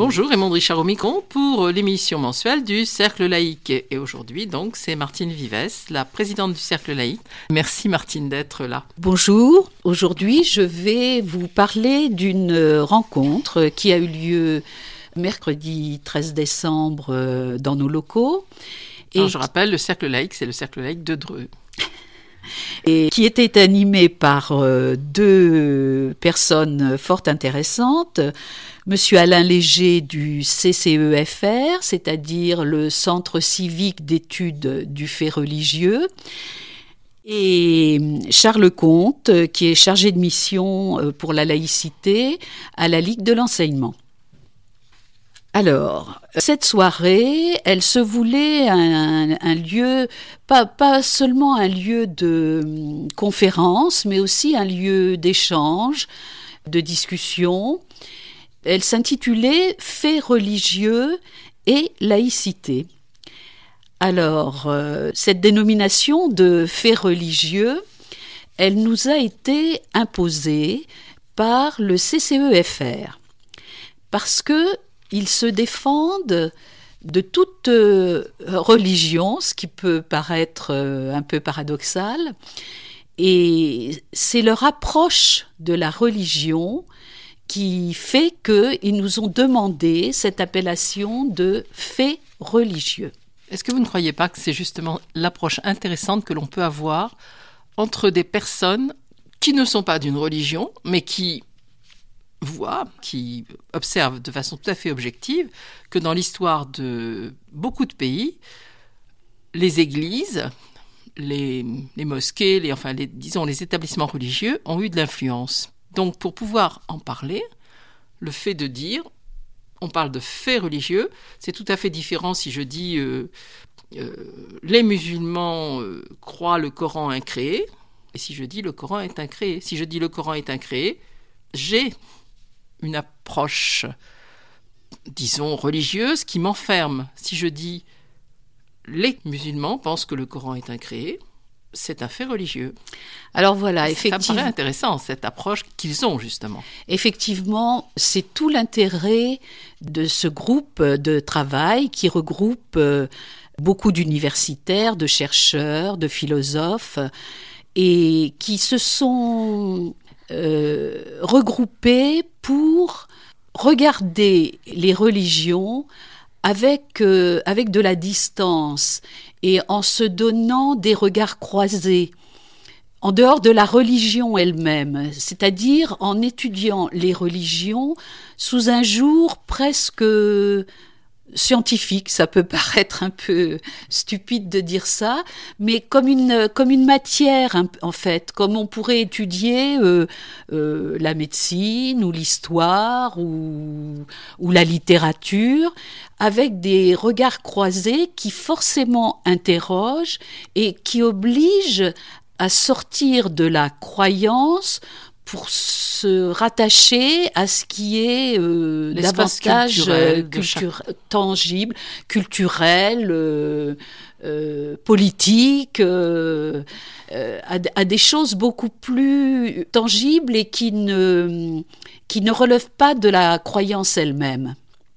Bonjour, Raymond Richard au micro pour l'émission mensuelle du Cercle laïque. Et aujourd'hui, donc, c'est Martine Vives, la présidente du Cercle laïque. Merci Martine d'être là. Bonjour, aujourd'hui je vais vous parler d'une rencontre qui a eu lieu mercredi 13 décembre dans nos locaux. Alors, je rappelle, le Cercle laïque, c'est le Cercle laïque de Dreux. Et qui était animé par deux personnes fort intéressantes. Monsieur Alain Léger du CCEFR, c'est-à-dire le Centre civique d'études du fait religieux, et Charles Comte, qui est chargé de mission pour la laïcité à la Ligue de l'enseignement. Alors, cette soirée, elle se voulait un lieu, pas seulement un lieu de conférence, mais aussi un lieu d'échange, de discussion. Elle s'intitulait « Faits religieux et laïcité ». Alors, cette dénomination de « faits religieux », elle nous a été imposée par le CCEFR, parce que ils se défendent de toute religion, ce qui peut paraître un peu paradoxal, et c'est leur approche de la religion qui fait qu'ils nous ont demandé cette appellation de faits religieux. Est-ce que vous ne croyez pas que c'est justement l'approche intéressante que l'on peut avoir entre des personnes qui ne sont pas d'une religion, mais qui observent de façon tout à fait objective que dans l'histoire de beaucoup de pays, les églises, les mosquées, les établissements religieux ont eu de l'influence. Donc pour pouvoir en parler, le fait de dire, on parle de faits religieux, c'est tout à fait différent si je dis les musulmans croient le Coran incréé, et si je dis le Coran est incréé. Si je dis le Coran est incréé, j'ai une approche, disons, religieuse qui m'enferme. Si je dis les musulmans pensent que le Coran est incréé, c'est un fait religieux. Alors voilà, effectivement. Ça me paraît intéressant, cette approche qu'ils ont justement. Effectivement, c'est tout l'intérêt de ce groupe de travail qui regroupe beaucoup d'universitaires, de chercheurs, de philosophes, et qui se sont regroupés pour regarder les religions avec de la distance et en se donnant des regards croisés, en dehors de la religion elle-même, c'est-à-dire en étudiant les religions sous un jour presque scientifique. Ça peut paraître un peu stupide de dire ça, mais comme une matière en fait, comme on pourrait étudier la médecine ou l'histoire ou la littérature, avec des regards croisés qui forcément interrogent et qui obligent à sortir de la croyance pour se rattacher à ce qui est davantage tangible, culturel, politique, à des choses beaucoup plus tangibles et qui ne relèvent pas de la croyance elle-même.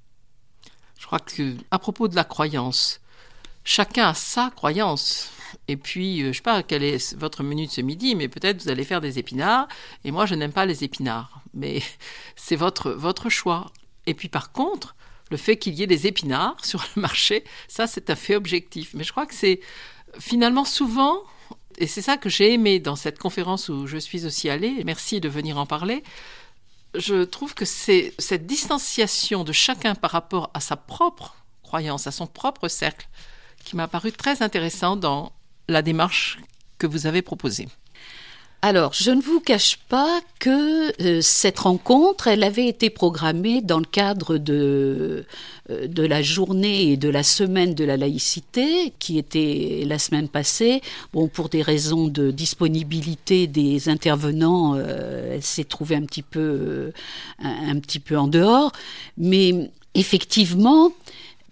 Je crois qu'à propos de la croyance, chacun a sa croyance. Et puis, je ne sais pas quel est votre menu de ce midi, mais peut-être vous allez faire des épinards. Et moi, je n'aime pas les épinards. Mais c'est votre choix. Et puis, par contre, le fait qu'il y ait des épinards sur le marché, ça, c'est un fait objectif. Mais je crois que c'est finalement souvent, et c'est ça que j'ai aimé dans cette conférence où je suis aussi allée, et merci de venir en parler, je trouve que c'est cette distanciation de chacun par rapport à sa propre croyance, à son propre cercle, qui m'a paru très intéressant dans la démarche que vous avez proposée. Alors, je ne vous cache pas que cette rencontre, elle avait été programmée dans le cadre de la journée et de la semaine de la laïcité, qui était la semaine passée. Bon, pour des raisons de disponibilité des intervenants, elle s'est trouvée un petit peu en dehors. Mais effectivement,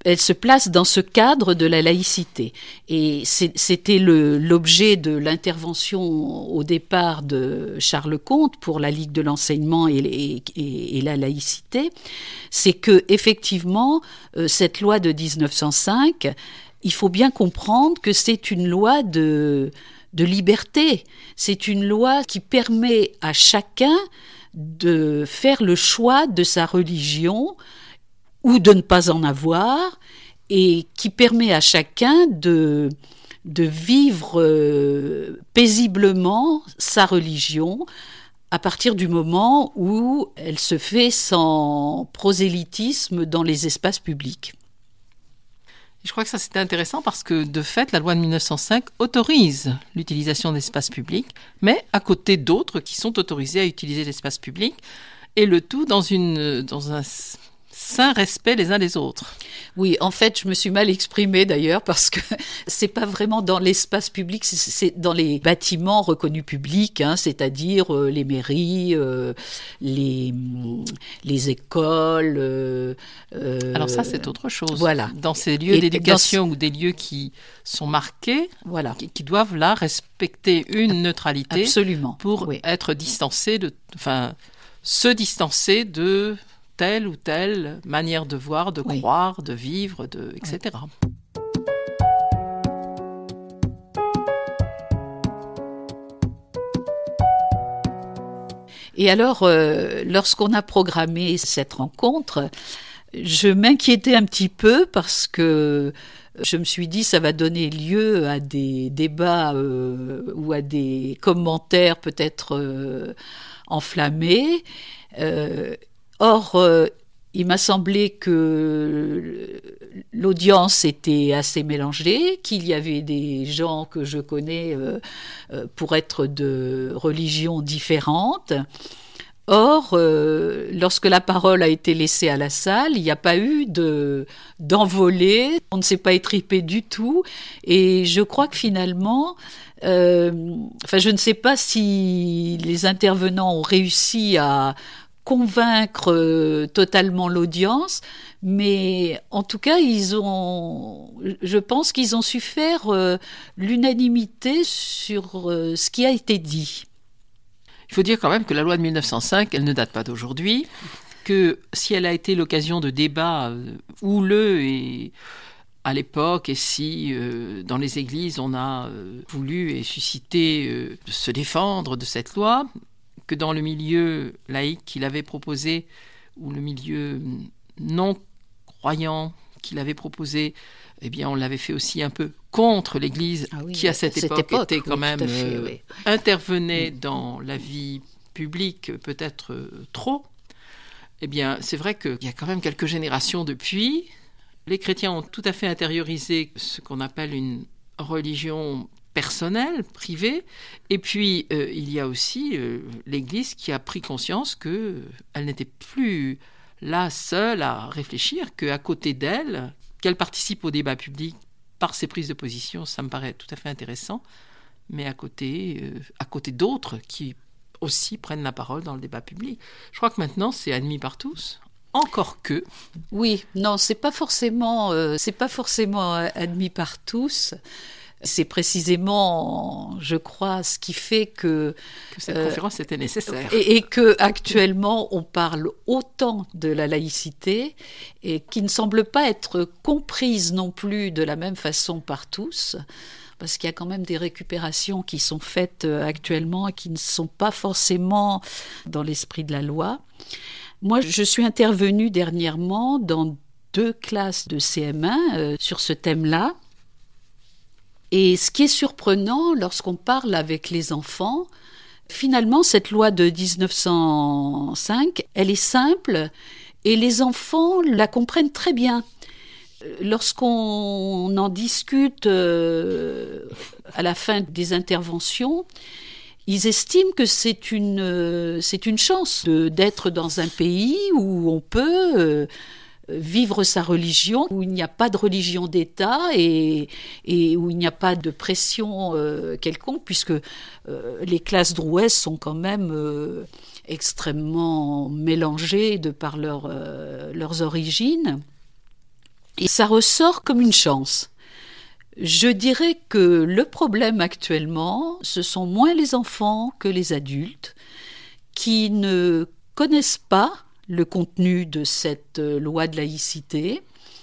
elle se place dans ce cadre de la laïcité. Et c'était l'objet de l'intervention au départ de Charles Comte pour la Ligue de l'enseignement et la laïcité. C'est que, effectivement, cette loi de 1905, il faut bien comprendre que c'est une loi de liberté. C'est une loi qui permet à chacun de faire le choix de sa religion ou de ne pas en avoir, et qui permet à chacun de vivre paisiblement sa religion à partir du moment où elle se fait sans prosélytisme dans les espaces publics. Je crois que ça c'était intéressant parce que de fait la loi de 1905 autorise l'utilisation d'espaces publics, mais à côté d'autres qui sont autorisés à utiliser l'espace public, et le tout dans un sain respect les uns des autres. Oui, en fait, je me suis mal exprimée d'ailleurs parce que c'est pas vraiment dans l'espace public, c'est dans les bâtiments reconnus publics, c'est-à-dire les mairies, les écoles. Alors ça, c'est autre chose. Voilà. Dans ces lieux d'éducation ou des lieux qui sont marqués, voilà, qui doivent là respecter une neutralité. Absolument. Pour être distancés se distancer de telle ou telle manière de voir, de croire, de vivre, etc. Et alors, lorsqu'on a programmé cette rencontre, je m'inquiétais un petit peu parce que je me suis dit ça va donner lieu à des débats ou à des commentaires peut-être enflammés. Or, il m'a semblé que l'audience était assez mélangée, qu'il y avait des gens que je connais pour être de religions différentes. Or, lorsque la parole a été laissée à la salle, il n'y a pas eu d'envolée, on ne s'est pas étripé du tout, et je crois que finalement, je ne sais pas si les intervenants ont réussi à convaincre totalement l'audience, mais en tout cas, je pense qu'ils ont su faire l'unanimité sur ce qui a été dit. Il faut dire quand même que la loi de 1905, elle ne date pas d'aujourd'hui, que si elle a été l'occasion de débats houleux à l'époque, et si dans les églises on a voulu et suscité se défendre de cette loi, que dans le milieu laïque qu'il avait proposé, ou le milieu non croyant qu'il avait proposé, eh bien on l'avait fait aussi un peu contre l'Église, qui à cette époque était quand même intervenait dans la vie publique peut-être trop. Eh bien c'est vrai qu'il y a quand même quelques générations depuis, les chrétiens ont tout à fait intériorisé ce qu'on appelle une religion personnelle, privée, et puis il y a aussi l'Église qui a pris conscience qu'elle n'était plus là seule à réfléchir, qu'à côté d'elle, qu'elle participe au débat public par ses prises de position, ça me paraît tout à fait intéressant, mais à côté d'autres qui aussi prennent la parole dans le débat public. Je crois que maintenant c'est admis par tous. Encore que. Oui, non, c'est pas forcément admis par tous. C'est précisément, je crois, ce qui fait que cette conférence était nécessaire. Et que actuellement on parle autant de la laïcité et qui ne semble pas être comprise non plus de la même façon par tous, parce qu'il y a quand même des récupérations qui sont faites actuellement et qui ne sont pas forcément dans l'esprit de la loi. Moi, je suis intervenue dernièrement dans 2 classes de CM1 sur ce thème-là. Et ce qui est surprenant lorsqu'on parle avec les enfants, finalement, cette loi de 1905, elle est simple et les enfants la comprennent très bien. Lorsqu'on en discute à la fin des interventions, ils estiment que c'est une chance d'être dans un pays où on peut vivre sa religion, où il n'y a pas de religion d'État et où il n'y a pas de pression quelconque, puisque les classes drouaises sont quand même extrêmement mélangées de par leurs origines. Et ça ressort comme une chance. Je dirais que le problème actuellement, ce sont moins les enfants que les adultes qui ne connaissent pas le contenu de cette loi de laïcité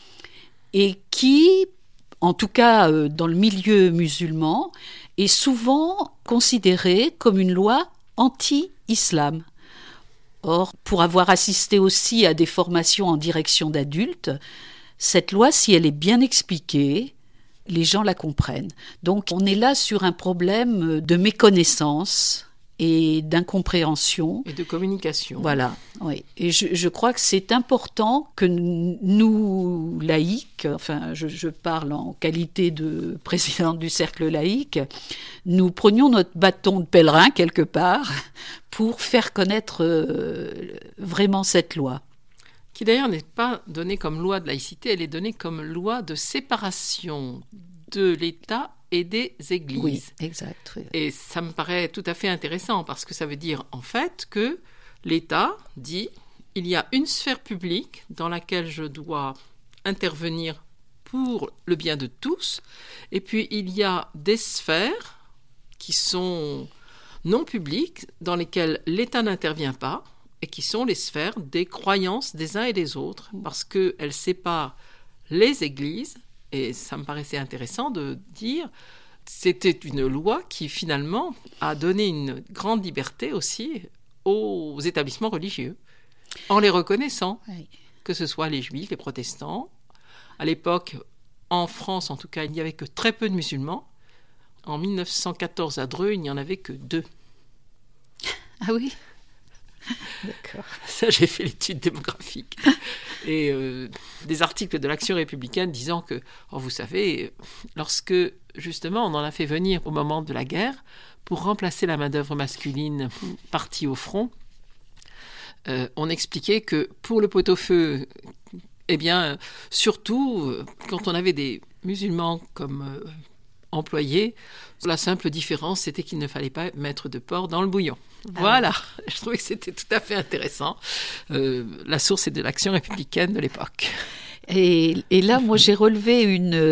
et qui, en tout cas dans le milieu musulman, est souvent considérée comme une loi anti-islam. Or, pour avoir assisté aussi à des formations en direction d'adultes, cette loi, si elle est bien expliquée, les gens la comprennent. Donc on est là sur un problème de méconnaissance et d'incompréhension. Et de communication. Voilà, oui. Et je crois que c'est important que nous, laïcs, enfin je parle en qualité de présidente du cercle laïque, nous prenions notre bâton de pèlerin quelque part pour faire connaître vraiment cette loi. Qui d'ailleurs n'est pas donnée comme loi de laïcité, elle est donnée comme loi de séparation de l'État et des églises. Oui, exact. Oui. Et ça me paraît tout à fait intéressant parce que ça veut dire en fait que l'État dit il y a une sphère publique dans laquelle je dois intervenir pour le bien de tous, et puis il y a des sphères qui sont non publiques dans lesquelles l'État n'intervient pas, et qui sont les sphères des croyances des uns et des autres, parce qu'elles séparent les églises, et ça me paraissait intéressant de dire, c'était une loi qui finalement a donné une grande liberté aussi aux établissements religieux, en les reconnaissant, Oui. que ce soit les juifs, les protestants. À l'époque, en France en tout cas, il n'y avait que très peu de musulmans. En 1914 à Dreux, il n'y en avait que 2. Ah oui. D'accord. Ça, j'ai fait l'étude démographique. Et des articles de l'Action républicaine disant que, vous savez, lorsque justement on en a fait venir au moment de la guerre pour remplacer la main-d'œuvre masculine partie au front, on expliquait que pour le pot-au-feu, eh bien, surtout quand on avait des musulmans comme employés, la simple différence, c'était qu'il ne fallait pas mettre de porc dans le bouillon. Voilà, je trouvais que c'était tout à fait intéressant. La source est de l'Action républicaine de l'époque. Et là, moi, j'ai relevé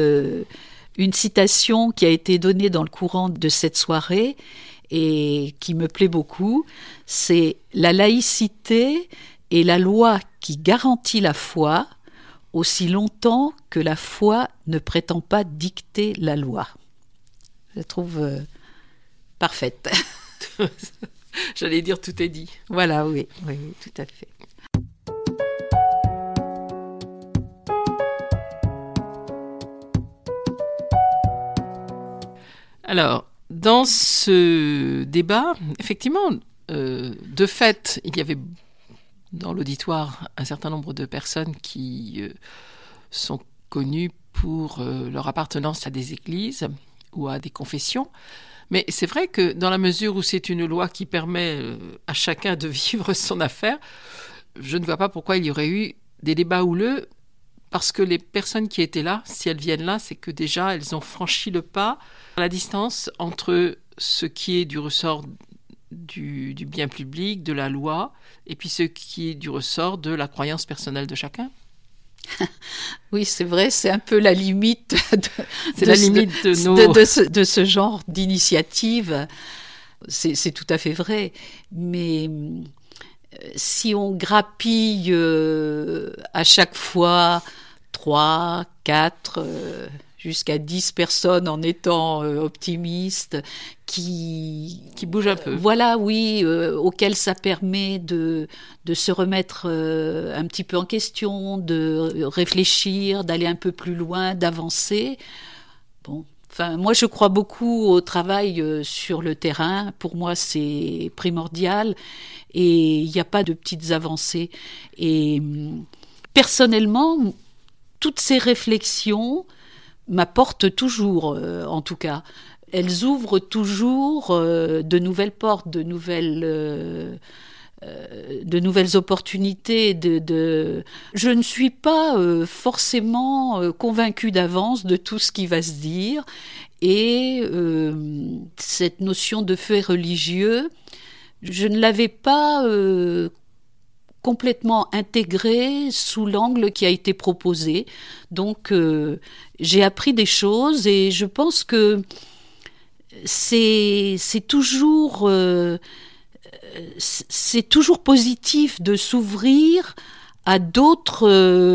une citation qui a été donnée dans le courant de cette soirée et qui me plaît beaucoup. C'est « La laïcité est la loi qui garantit la foi aussi longtemps que la foi ne prétend pas dicter la loi. » Je la trouve parfaite. J'allais dire tout est dit. Voilà, oui, tout à fait. Alors, dans ce débat, effectivement, de fait, il y avait dans l'auditoire un certain nombre de personnes qui sont connues pour leur appartenance à des églises ou à des confessions. Mais c'est vrai que dans la mesure où c'est une loi qui permet à chacun de vivre son affaire, je ne vois pas pourquoi il y aurait eu des débats houleux, parce que les personnes qui étaient là, si elles viennent là, c'est que déjà elles ont franchi le pas, la distance entre ce qui est du ressort du bien public, de la loi, et puis ce qui est du ressort de la croyance personnelle de chacun. Oui, c'est vrai, c'est un peu la limite de ce genre d'initiative. C'est tout à fait vrai. Mais si on grappille à chaque fois 3, 4, jusqu'à 10 personnes en étant optimistes, qui bougent un peu. Voilà, oui, auquel ça permet de se remettre un petit peu en question, de réfléchir, d'aller un peu plus loin, d'avancer. Bon, enfin, moi je crois beaucoup au travail sur le terrain. Pour moi, c'est primordial et il n'y a pas de petites avancées. Et personnellement, toutes ces réflexions m'apportent toujours, en tout cas. Elles ouvrent toujours de nouvelles portes, de nouvelles opportunités. Je ne suis pas forcément convaincue d'avance de tout ce qui va se dire. Et cette notion de fait religieux, je ne l'avais pas complètement intégrée sous l'angle qui a été proposé. Donc, j'ai appris des choses et je pense que c'est toujours positif de s'ouvrir à d'autres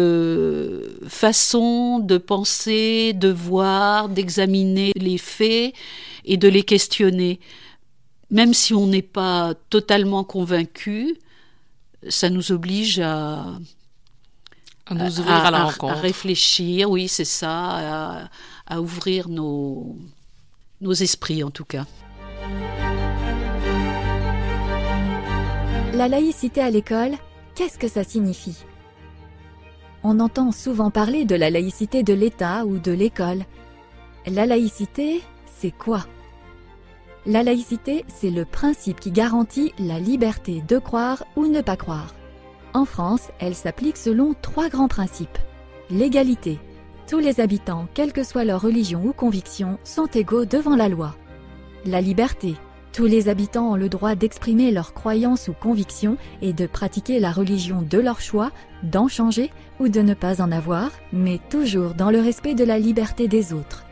façons de penser, de voir, d'examiner les faits et de les questionner. Même si on n'est pas totalement convaincu, ça nous oblige à nous ouvrir à la rencontre. À réfléchir, oui, c'est ça, à ouvrir nos esprits en tout cas. La laïcité à l'école, qu'est-ce que ça signifie ? On entend souvent parler de la laïcité de l'État ou de l'école. La laïcité, c'est quoi ? La laïcité, c'est le principe qui garantit la liberté de croire ou ne pas croire. En France, elle s'applique selon 3 grands principes. L'égalité. Tous les habitants, quelle que soit leur religion ou conviction, sont égaux devant la loi. La liberté. Tous les habitants ont le droit d'exprimer leurs croyances ou convictions et de pratiquer la religion de leur choix, d'en changer ou de ne pas en avoir, mais toujours dans le respect de la liberté des autres.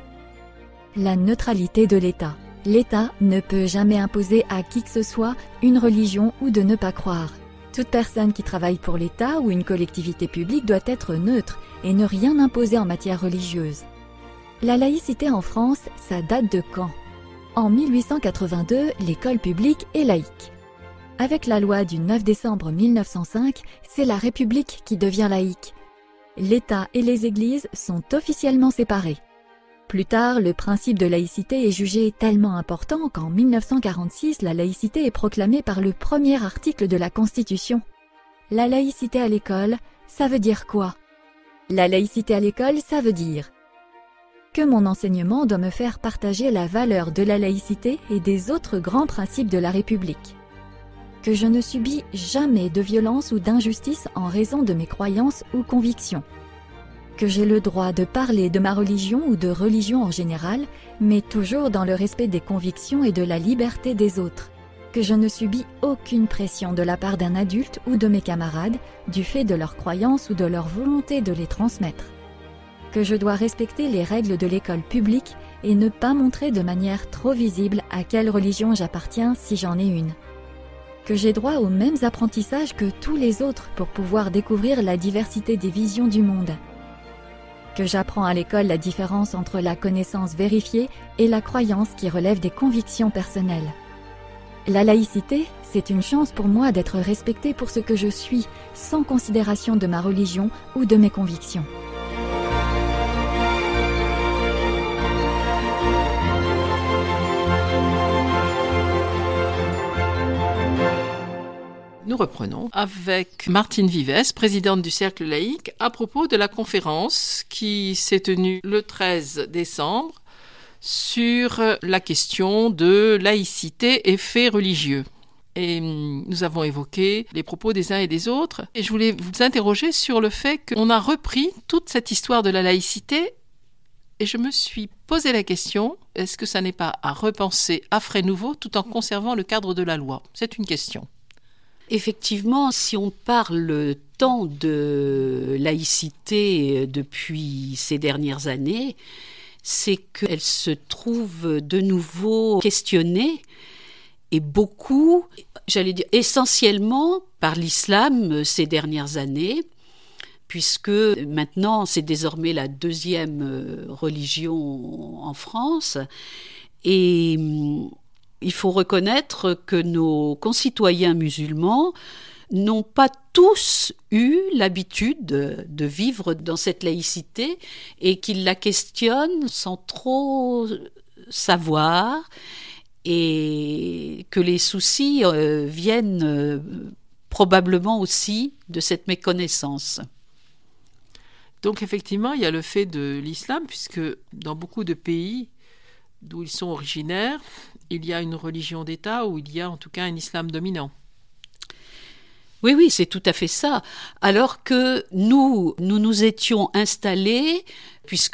La neutralité de l'État. L'État ne peut jamais imposer à qui que ce soit une religion ou de ne pas croire. Toute personne qui travaille pour l'État ou une collectivité publique doit être neutre et ne rien imposer en matière religieuse. La laïcité en France, ça date de quand ? En 1882, l'école publique est laïque. Avec la loi du 9 décembre 1905, c'est la République qui devient laïque. L'État et les églises sont officiellement séparés. Plus tard, le principe de laïcité est jugé tellement important qu'en 1946, la laïcité est proclamée par le premier article de la Constitution. La laïcité à l'école, ça veut dire quoi ? La laïcité à l'école, ça veut dire que mon enseignement doit me faire partager la valeur de la laïcité et des autres grands principes de la République. Que je ne subis jamais de violence ou d'injustice en raison de mes croyances ou convictions. Que j'ai le droit de parler de ma religion ou de religion en général, mais toujours dans le respect des convictions et de la liberté des autres. Que je ne subis aucune pression de la part d'un adulte ou de mes camarades, du fait de leurs croyances ou de leur volonté de les transmettre. Que je dois respecter les règles de l'école publique et ne pas montrer de manière trop visible à quelle religion j'appartiens si j'en ai une. Que j'ai droit aux mêmes apprentissages que tous les autres pour pouvoir découvrir la diversité des visions du monde. Que j'apprends à l'école la différence entre la connaissance vérifiée et la croyance qui relève des convictions personnelles. La laïcité, c'est une chance pour moi d'être respectée pour ce que je suis, sans considération de ma religion ou de mes convictions. Nous reprenons avec Martine Vives, présidente du Cercle laïque, à propos de la conférence qui s'est tenue le 13 décembre sur la question de laïcité et faits religieux. Et nous avons évoqué les propos des uns et des autres. Et je voulais vous interroger sur le fait qu'on a repris toute cette histoire de la laïcité. Et je me suis posé la question, est-ce que ça n'est pas à repenser à frais nouveaux tout en conservant le cadre de la loi ? C'est une question. Effectivement, si on parle tant de laïcité depuis ces dernières années, c'est qu'elle se trouve de nouveau questionnée et beaucoup, j'allais dire essentiellement par l'islam ces dernières années, puisque maintenant c'est désormais la 2e religion en France et il faut reconnaître que nos concitoyens musulmans n'ont pas tous eu l'habitude de vivre dans cette laïcité et qu'ils la questionnent sans trop savoir et que les soucis viennent probablement aussi de cette méconnaissance. Donc effectivement, il y a le fait de l'islam, puisque dans beaucoup de pays d'où ils sont originaires, il y a une religion d'État ou il y a en tout cas un islam dominant. Oui, c'est tout à fait ça. Alors que nous nous étions installés, puisque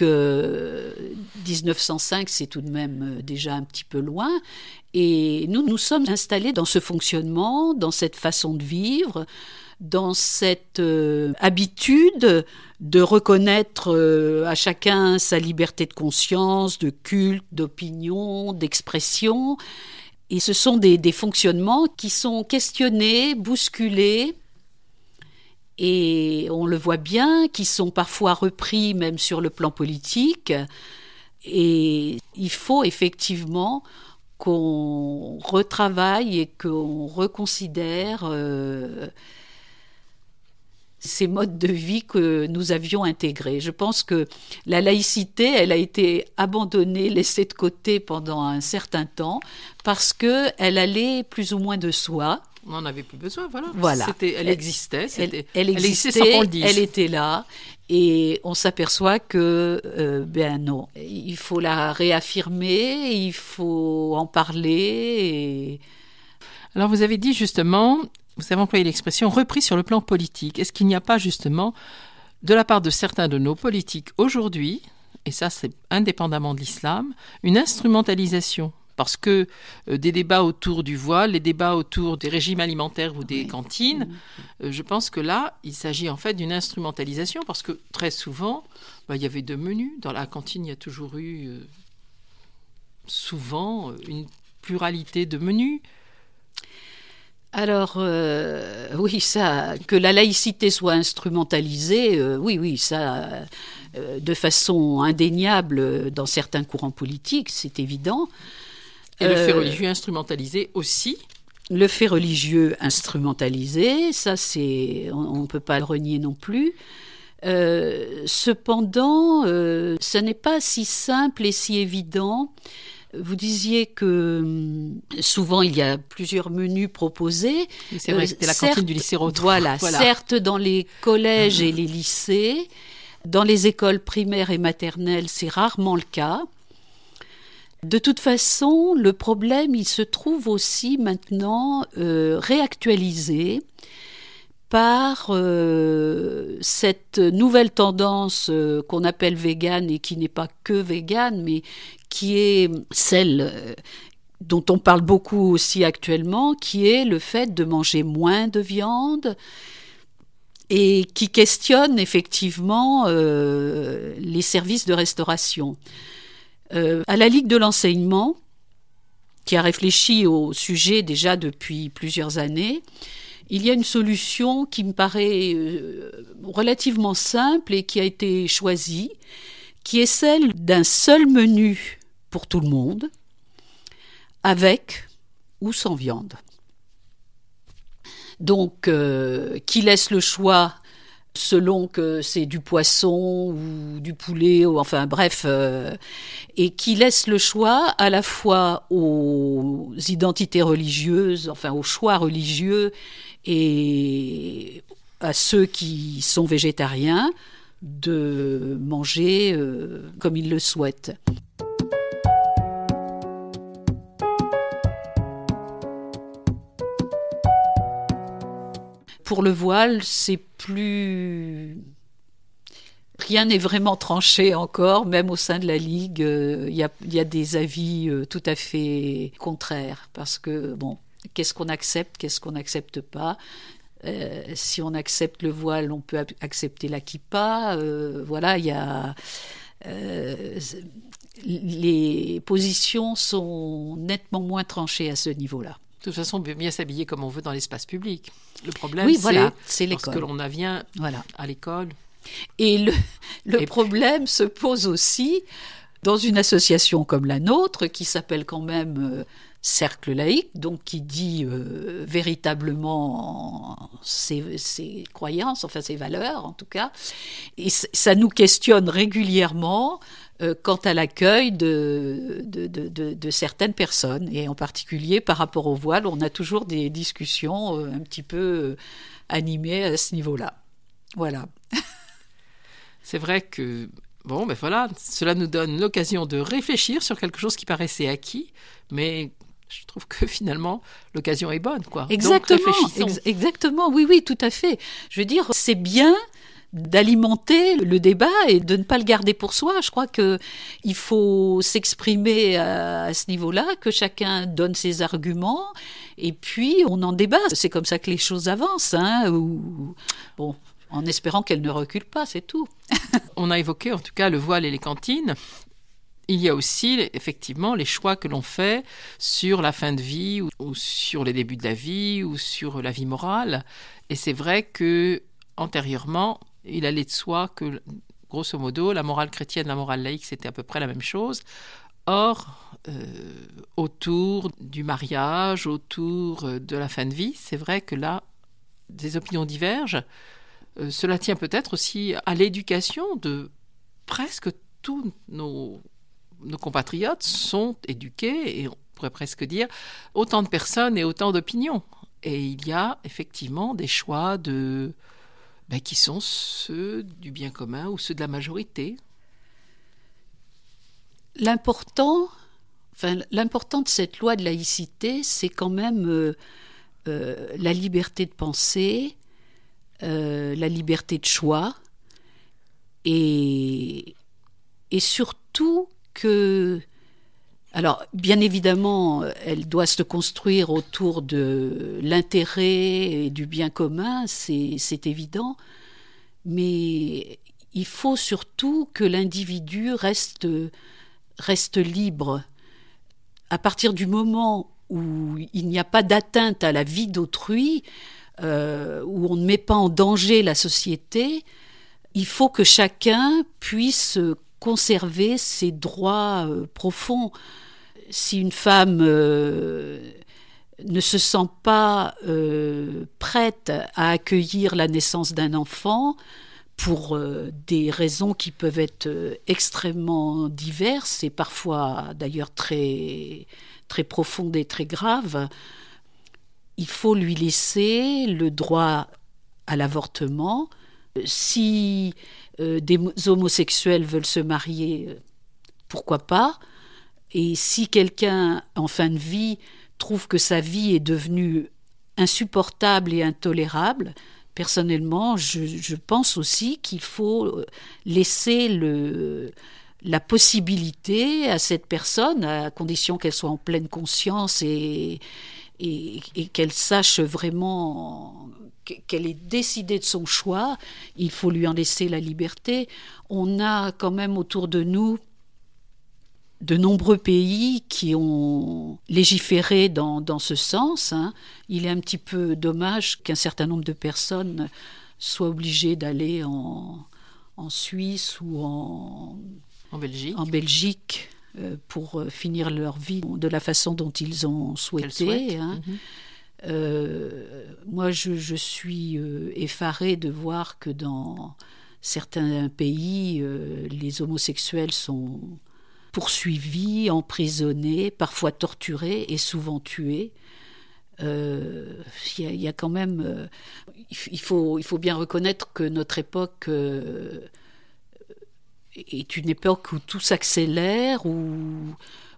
1905, c'est tout de même déjà un petit peu loin, et nous nous sommes installés dans ce fonctionnement, dans cette façon de vivre, dans cette habitude de reconnaître à chacun sa liberté de conscience, de culte, d'opinion, d'expression. Et ce sont des fonctionnements qui sont questionnés, bousculés, et on le voit bien, qui sont parfois repris même sur le plan politique. Et il faut effectivement qu'on retravaille et qu'on reconsidère ces modes de vie que nous avions intégrés. Je pense que la laïcité, elle a été abandonnée, laissée de côté pendant un certain temps parce qu'elle allait plus ou moins de soi. On n'en avait plus besoin, voilà. Voilà. Elle existait. Elle existait sans qu'on le dise. Elle était là. Et on s'aperçoit que, non, il faut la réaffirmer, il faut en parler. Alors vous avez dit justement, vous avez employé l'expression repris sur le plan politique. Est-ce qu'il n'y a pas justement, de la part de certains de nos politiques aujourd'hui, et ça c'est indépendamment de l'islam, une instrumentalisation ? Parce que des débats autour du voile, les débats autour des régimes alimentaires ou des cantines, je pense que là, il s'agit en fait d'une instrumentalisation parce que très souvent, il y avait 2 menus. Dans la cantine, il y a toujours eu souvent une pluralité de menus. Alors, oui, ça, que la laïcité soit instrumentalisée, oui, ça, de façon indéniable dans certains courants politiques, c'est évident. Et le fait religieux instrumentalisé aussi. Le fait religieux instrumentalisé, ça on ne peut pas le renier non plus. Cependant, ce n'est pas si simple et si évident. Vous disiez que souvent il y a plusieurs menus proposés. C'est vrai, c'était la cantine du lycée Rotrou. Voilà, certes dans les collèges et les lycées, dans les écoles primaires et maternelles, c'est rarement le cas. De toute façon, le problème, il se trouve aussi maintenant réactualisé par cette nouvelle tendance qu'on appelle végane et qui n'est pas que végane, mais qui est celle dont on parle beaucoup aussi actuellement, qui est le fait de manger moins de viande et qui questionne effectivement les services de restauration. À la Ligue de l'enseignement, qui a réfléchi au sujet déjà depuis plusieurs années, il y a une solution qui me paraît relativement simple et qui a été choisie, qui est celle d'un seul menu pour tout le monde, avec ou sans viande. Donc, qui laisse le choix selon que c'est du poisson ou du poulet, ou enfin bref, et qui laisse le choix à la fois aux identités religieuses, enfin aux choix religieux et à ceux qui sont végétariens de manger comme ils le souhaitent. Pour le voile, c'est plus... Rien n'est vraiment tranché encore, même au sein de la Ligue, il y a des avis tout à fait contraires, parce que, bon, qu'est-ce qu'on accepte, qu'est-ce qu'on n'accepte pas ? Si on accepte le voile, on peut accepter la kippa, voilà, il y a... les positions sont nettement moins tranchées à ce niveau-là. De toute façon, on peut bien s'habiller comme on veut dans l'espace public. Le problème, c'est l'école. Lorsque l'on vient à l'école. Et le problème se pose aussi dans une association comme la nôtre, qui s'appelle quand même Cercle laïque, donc qui dit véritablement ses croyances, enfin ses valeurs en tout cas. Et ça nous questionne régulièrement quant à l'accueil de certaines personnes, et en particulier par rapport au voile, on a toujours des discussions un petit peu animées à ce niveau-là. Voilà. C'est vrai que, cela nous donne l'occasion de réfléchir sur quelque chose qui paraissait acquis, mais je trouve que finalement, l'occasion est bonne, quoi. Exactement, donc réfléchissons. Exactement, oui, tout à fait. Je veux dire, c'est bien d'alimenter le débat et de ne pas le garder pour soi. Je crois qu'il faut s'exprimer à ce niveau-là, que chacun donne ses arguments et puis on en débat. C'est comme ça que les choses avancent, bon, en espérant qu'elles ne reculent pas, c'est tout. On a évoqué en tout cas le voile et les cantines. Il y a aussi effectivement les choix que l'on fait sur la fin de vie ou sur les débuts de la vie ou sur la vie morale. Et c'est vrai que antérieurement, il allait de soi que, grosso modo, la morale chrétienne, la morale laïque, c'était à peu près la même chose. Or, autour du mariage, autour de la fin de vie, c'est vrai que là, des opinions divergent. Cela tient peut-être aussi à l'éducation de presque tous nos compatriotes sont éduqués, et on pourrait presque dire autant de personnes et autant d'opinions. Et il y a effectivement des choix qui sont ceux du bien commun ou ceux de la majorité. L'important de cette loi de laïcité, c'est quand même la liberté de penser, la liberté de choix, et surtout que, alors bien évidemment, elle doit se construire autour de l'intérêt et du bien commun, c'est évident, mais il faut surtout que l'individu reste libre. À partir du moment où il n'y a pas d'atteinte à la vie d'autrui, où on ne met pas en danger la société, il faut que chacun puisse conserver ses droits profonds. Si une femme ne se sent pas prête à accueillir la naissance d'un enfant, pour des raisons qui peuvent être extrêmement diverses et parfois d'ailleurs très, très profondes et très graves, il faut lui laisser le droit à l'avortement. Si des homosexuels veulent se marier, pourquoi pas? Et si quelqu'un, en fin de vie, trouve que sa vie est devenue insupportable et intolérable, personnellement, je pense aussi qu'il faut laisser la possibilité à cette personne, à condition qu'elle soit en pleine conscience et qu'elle sache vraiment qu'elle ait décidé de son choix, il faut lui en laisser la liberté. On a quand même autour de nous de nombreux pays qui ont légiféré dans ce sens. Il est un petit peu dommage qu'un certain nombre de personnes soient obligées d'aller en Suisse ou en Belgique pour finir leur vie de la façon dont ils ont souhaité. Moi, je suis effarée de voir que dans certains pays, les homosexuels sont poursuivis, emprisonnés, parfois torturés et souvent tués. Il y a quand même... il faut bien reconnaître que notre époque est une époque où tout s'accélère, où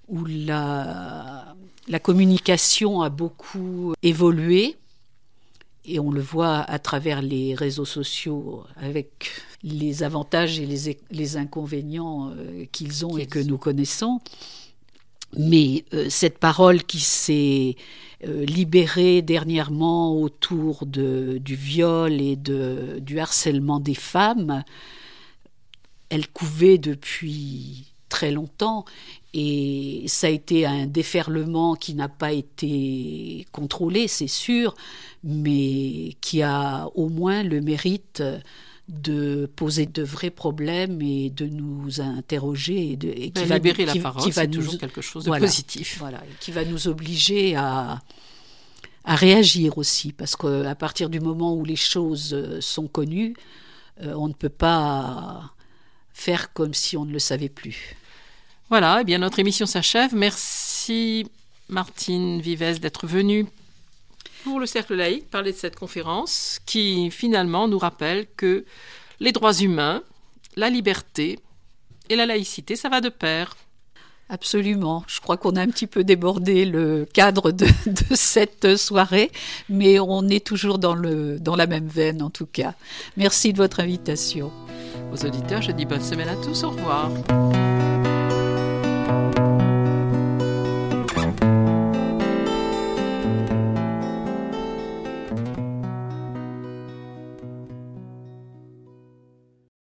la communication a beaucoup évolué. Et on le voit à travers les réseaux sociaux avec les avantages et les inconvénients qu'ils ont et que nous connaissons. Mais cette parole qui s'est libérée dernièrement autour du viol et du harcèlement des femmes, elle couvait depuis très longtemps. Et ça a été un déferlement qui n'a pas été contrôlé, c'est sûr, mais qui a au moins le mérite de poser de vrais problèmes et de nous interroger. Et qui va libérer la parole, c'est toujours quelque chose de positif. Voilà, et qui va nous obliger à réagir aussi, parce qu'à partir du moment où les choses sont connues, on ne peut pas faire comme si on ne le savait plus. Voilà, eh bien notre émission s'achève. Merci Martine Vives d'être venue pour le Cercle laïque parler de cette conférence qui finalement nous rappelle que les droits humains, la liberté et la laïcité, ça va de pair. Absolument. Je crois qu'on a un petit peu débordé le cadre de cette soirée, mais on est toujours dans la même veine en tout cas. Merci de votre invitation. Aux auditeurs, je dis bonne semaine à tous. Au revoir.